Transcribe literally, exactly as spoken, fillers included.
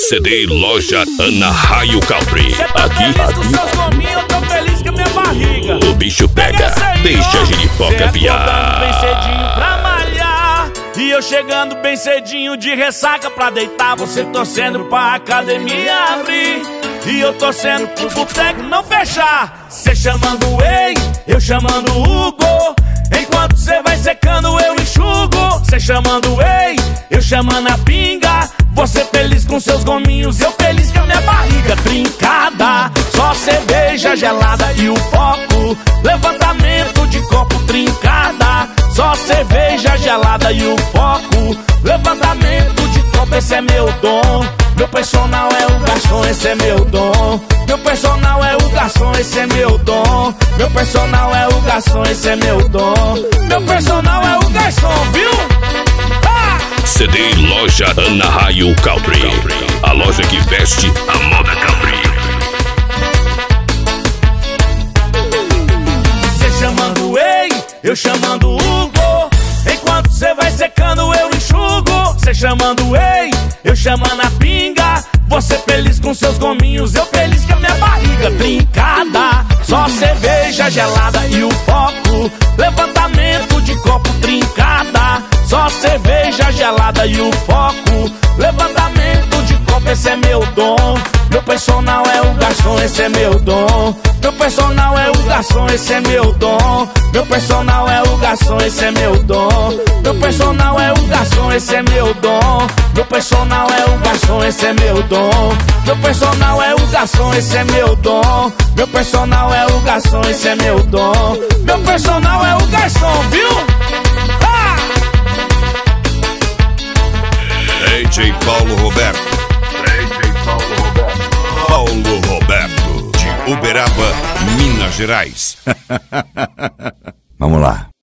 C D Loja Ana Raio Country. Cê tá Aqui, feliz com aqui seus gominhos, eu tô feliz com a minha barriga. o bicho pega, deixa a giripoca piar. Bem cedinho pra malhar, e eu chegando bem cedinho de ressaca pra deitar. Você torcendo pra academia abrir, e eu torcendo pro boteco não fechar. Cê chamando o Ei, eu chamando o Hugo. Enquanto cê vai secando eu enxugo. Cê chamando o Ei, eu chamando a pinga. Você feliz com seus gominhos, eu feliz com a minha barriga trincada. Só cerveja gelada e o foco, levantamento de copo trincada. Só cerveja gelada e o foco, levantamento de copo, esse é meu dom. Meu personal é o garçom, esse é meu dom. Meu personal é o garçom, esse é meu dom. Meu personal é o garçom, esse é meu dom. Meu personal é o garçom, viu? Ah! C D Loja Ana Raio Country, a loja que veste a moda country. Cê chamando o Ei, eu chamando o Hugo. Enquanto cê vai secando eu enxugo. Cê chamando o Ei, eu chamando a pinga. Você feliz com seus gominhos, eu feliz com a minha barriga trincada. Só cerveja gelada e o foco, levantamento de copo trincada. Só cerveja gelada e o foco, levantamento de copo, esse é meu dom. Meu personal é o garçom, esse é meu dom. Meu personal é o garçom, esse é meu dom. Meu personal é o garçom, esse é meu dom. Meu personal é o garçom, esse é meu dom. Meu personal é o garçom, esse é meu dom. Meu personal é o garçom, esse é meu dom. Meu personal é o garçom, esse é meu dom. Meu personal é o garçom, viu? Ah! D J Paulo Roberto. D J Paulo Roberto. Paulo Roberto, de Uberaba, Minas Gerais. Vamos lá.